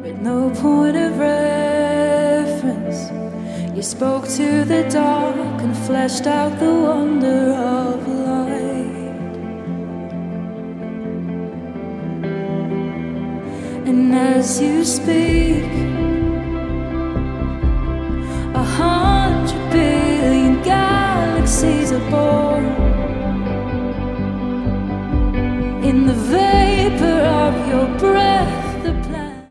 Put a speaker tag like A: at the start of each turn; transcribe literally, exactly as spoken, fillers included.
A: with no point of reference. You spoke to the dark and fleshed out the wonder of light. And as you speak, a hundred billion galaxies are born. In the vapor of your breath, the planet